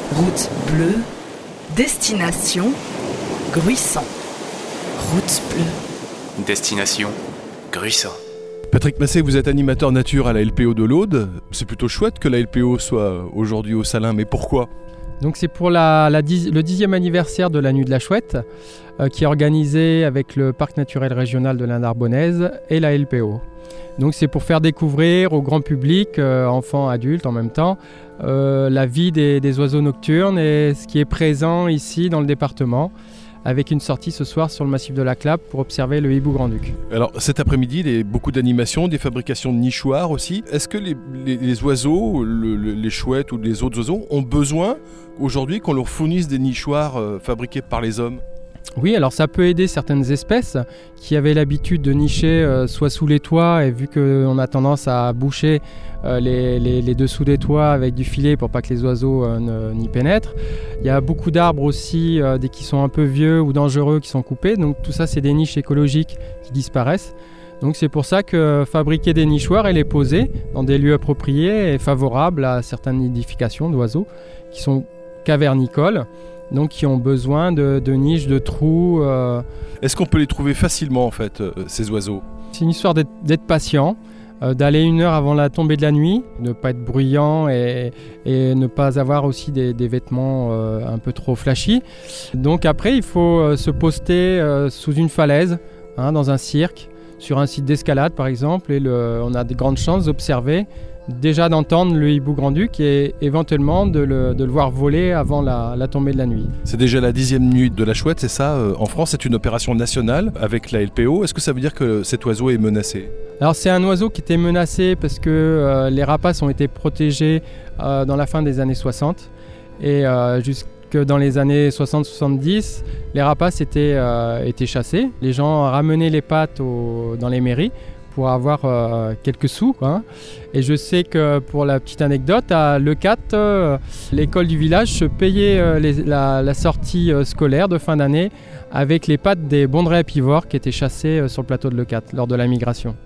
Route bleue, destination Gruissan. Route bleue. Destination Gruissan. Patrick Massé, vous êtes animateur nature à la LPO de l'Aude. C'est plutôt chouette que la LPO soit aujourd'hui au Salin, mais pourquoi ? Donc c'est pour le 10e anniversaire de la Nuit de la Chouette, qui est organisé avec le Parc naturel régional de l'Inde-Arbonnaise et la LPO. Donc c'est pour faire découvrir au grand public, enfants, adultes en même temps, la vie des oiseaux nocturnes et ce qui est présent ici dans le département, avec une sortie ce soir sur le massif de la Clappe pour observer le hibou grand-duc. Alors cet après-midi, il y a beaucoup d'animations, des fabrications de nichoirs aussi. Est-ce que les oiseaux, les chouettes ou les autres oiseaux ont besoin aujourd'hui qu'on leur fournisse des nichoirs fabriqués par les hommes ? Oui, alors ça peut aider certaines espèces qui avaient l'habitude de nicher soit sous les toits, et vu qu'on a tendance à boucher les dessous des toits avec du filet pour pas que les oiseaux n'y pénètrent. Il y a beaucoup d'arbres aussi, dès qu'ils sont un peu vieux ou dangereux, qui sont coupés. Donc tout ça, c'est des niches écologiques qui disparaissent. Donc c'est pour ça que fabriquer des nichoirs et les poser dans des lieux appropriés est favorable à certaines nidifications d'oiseaux qui sont cavernicoles, donc qui ont besoin de niches, de trous. Est-ce qu'on peut les trouver facilement en fait, ces oiseaux ? C'est une histoire d'être patient, d'aller 1 heure avant la tombée de la nuit, ne pas être bruyant et ne pas avoir aussi des vêtements un peu trop flashy. Donc après, il faut se poster sous une falaise, dans un cirque, sur un site d'escalade par exemple, et on a de grandes chances d'observer, déjà d'entendre le hibou grand-duc et éventuellement de le voir voler avant la tombée de la nuit. C'est déjà la 10e nuit de la chouette, c'est ça ? En France, c'est une opération nationale avec la LPO. Est-ce que ça veut dire que cet oiseau est menacé ? Alors c'est un oiseau qui était menacé parce que les rapaces ont été protégés dans la fin des années 60 et jusque dans les années 60-70, les rapaces étaient chassés. Les gens ramenaient les pattes dans les mairies pour avoir quelques sous, quoi. Et je sais que, pour la petite anecdote, à Leucate, l'école du village se payait la sortie scolaire de fin d'année avec les pattes des bondrées apivores qui étaient chassés sur le plateau de Leucate lors de la migration.